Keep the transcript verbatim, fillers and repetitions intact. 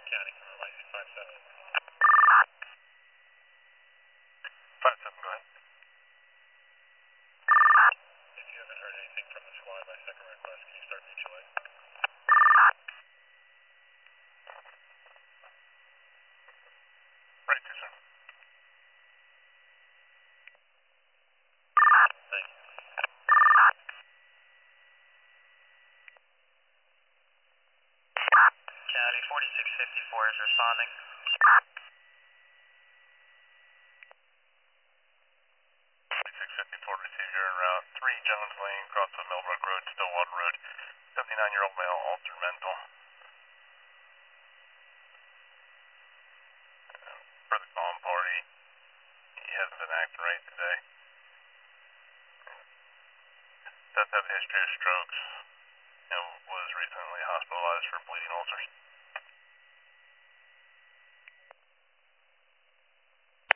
County, license five seven. five seven, go ahead. If you haven't heard anything from the squad, my second request, can you start mutual aid? Ready to, sir. Thank you. County forty-six fifty-four is responding. forty-six fifty-four, receive your route three Jones Lane, cross of Millbrook Road, Stillwater Road. seventy-nine-year-old male, altered mental. For the calm party, he hasn't been acting right today. Does have a history of strokes and was recently hospitalized for bleeding ulcers.